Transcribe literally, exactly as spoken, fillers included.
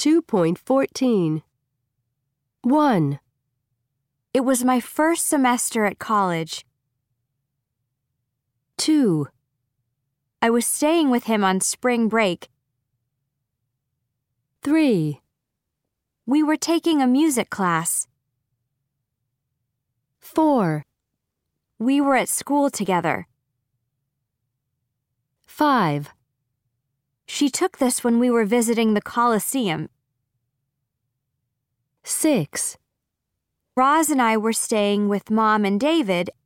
two point fourteen. one. It was my first semester at college. two. I was staying with him on spring break. three. We were taking a music class. four. We were at school together. five. She took this when we were visiting the Coliseum. six. Roz and I were staying with Mom and David